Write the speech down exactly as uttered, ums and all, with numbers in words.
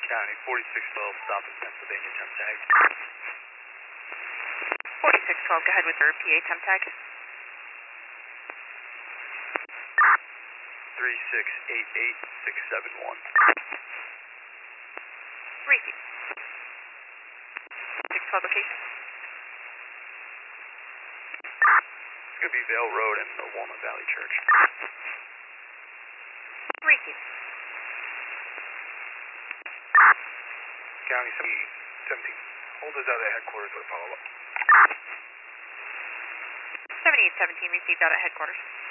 County, forty-six twelve, stop in Pennsylvania, temp tag. forty-six twelve, go ahead with your P A temp tag. three six eight eight six seven one. Repeat. six twelve location. It's going to be Vale Road and the Walnut Valley Church. Repeat. County seventeen, hold us out at headquarters for a follow-up. seventy-eight seventeen received out at headquarters.